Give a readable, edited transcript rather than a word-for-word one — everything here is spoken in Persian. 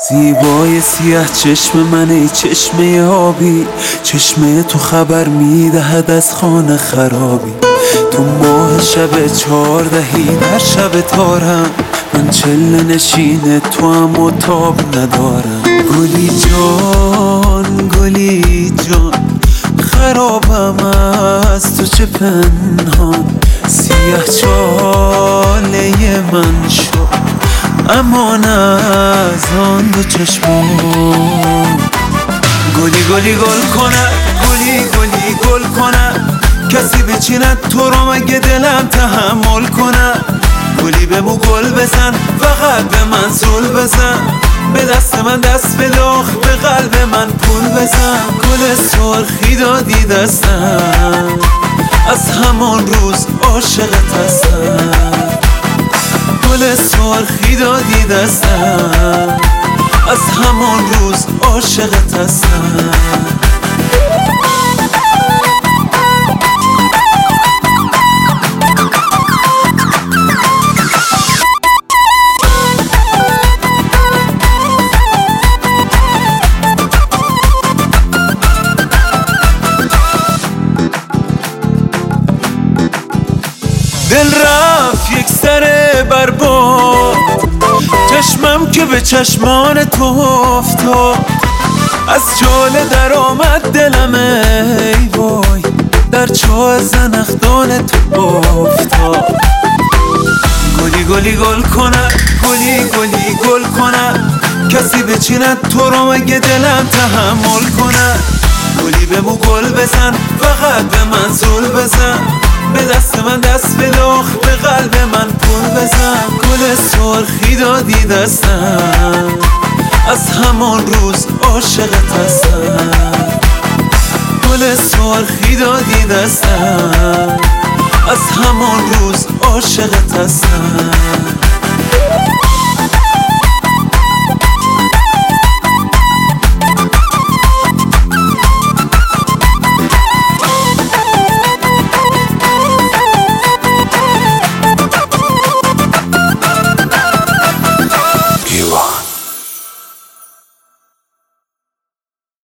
زیبای سیاه چشم من، ای چشمه آبی، چشمه تو خبر میدهد از خانه خرابی. تو ماه شب 14 در شب تارم، من چله نشین تو هم و تاب ندارم. گلی جان گلی جان، خرابم از تو چه پنهان. سیاه چاله من شد امان از آن دو چشمان. گلی گلی گل کنه، گلی گلی گل کنه، کسی بچیند تو رو مگه دلم تحمل کنه. گلی به مو گل بزن، فقط به من زول بزن، به دست من دست بده، آخ به قلب من پول بزن. گل سرخی دادی دستم، از همان روز عاشقت هستم. گل سرخی دادی دستم، از همان روز عاشقت هستم. دل رفت یک سر برباد، چشمم که به چشمان تو افتاد. از چاله در آمد دلم ای وای، در چاه زنخدان تو افتاد. گلی گلی گل کنه، گلی گلی گل کنه، کسی بچیند تو رو مگه دلم تحمل کنه. گلی به مو گل بزن، فقط به من زول بزن، به دست من دست بده، آخ به قلب من پول بزن. گل سرخی دادی دستم، از همان روز عاشقت هستم. گل سرخی دادی دستم، از همان روز عاشقت هستم.